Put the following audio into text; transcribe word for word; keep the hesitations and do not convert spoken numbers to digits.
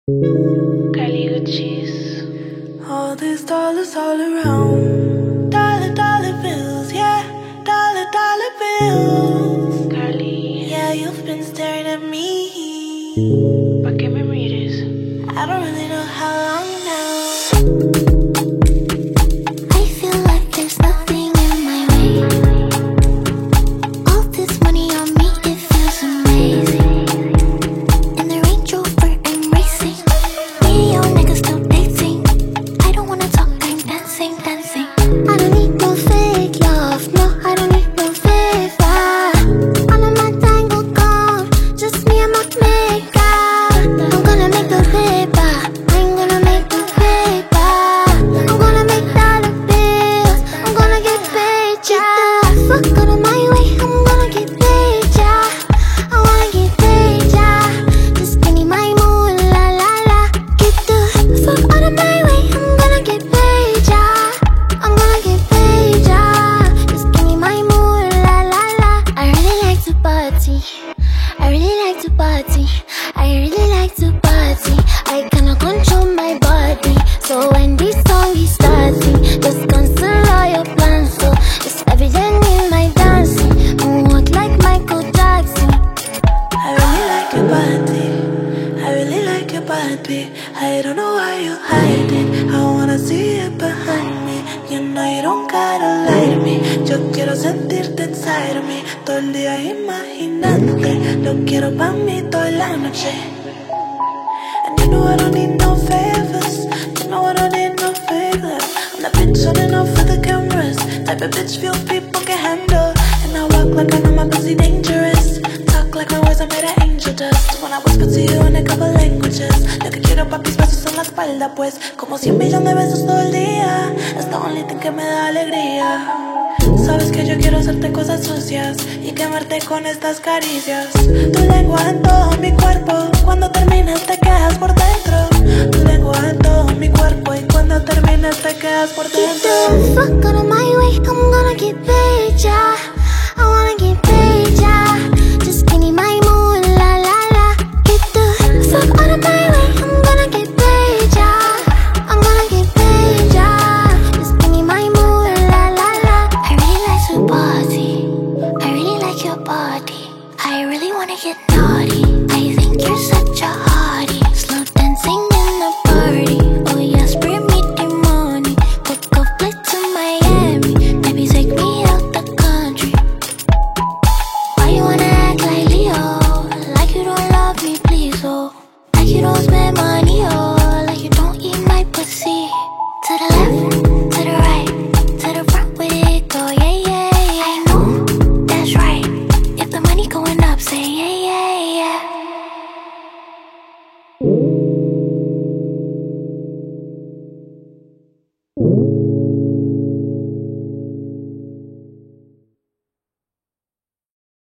Cali cheese. All these dollars all around. Dollar, dollar bills, yeah. Dollar, dollar bills. Carly, Yeah, you've been staring at me. ¿pa' qué me mires? I don't really know how long now. I feel like there's nothing in my way. All this money on me, it feels amazing. In the Range Rover, I'm racing. Me and your nigga still dating. I don't wanna talk, I'm dancing, dancing. I don't need no fake love, no, I don't need no favor. All of my tango gone, just me and my makeup. I'm gonna make the paper, I'm gonna make the paper. I'm gonna make dollar bills, I'm gonna get paid, yeah. Fuck out of my way, I'm gonna get paid, yeah. I wanna get paid, yeah. Just give me my moolah, la la. Get the fuck out of my way, I'm gonna get paid, yeah. I'm gonna get paid, yeah. Just give me my moolah, la la. I really like to party, I really like to party, I really like to party. I cannot control my body, so when this song is starting, just cancel all your plans. So it's evident in my dancing, moonwalk like Michael Jackson. I really like your body. I really like your body. I don't know why you hide it. I wanna see it behind me. You know you don't gotta lie to me. Yo quiero sentirte inside of me. Todo el día imaginándote. Lo quiero pa' mí toda la noche. And you know I don't need no favors. You know I don't need no favors. I'm the bitch running off for the cameras. Type of bitch few people can handle. And I walk like I know my pussy dangerous. Talk like my words are made of angel dust. When I whisper to you in a couple languages. Lo que quiero papis besos en la espalda pues. Como cien millones de besos todo el día. Es the only thing que me da alegría. Sabes que yo quiero hacerte cosas sucias y quemarte con estas caricias. Tu lengua en todo mi cuerpo. Cuando termines te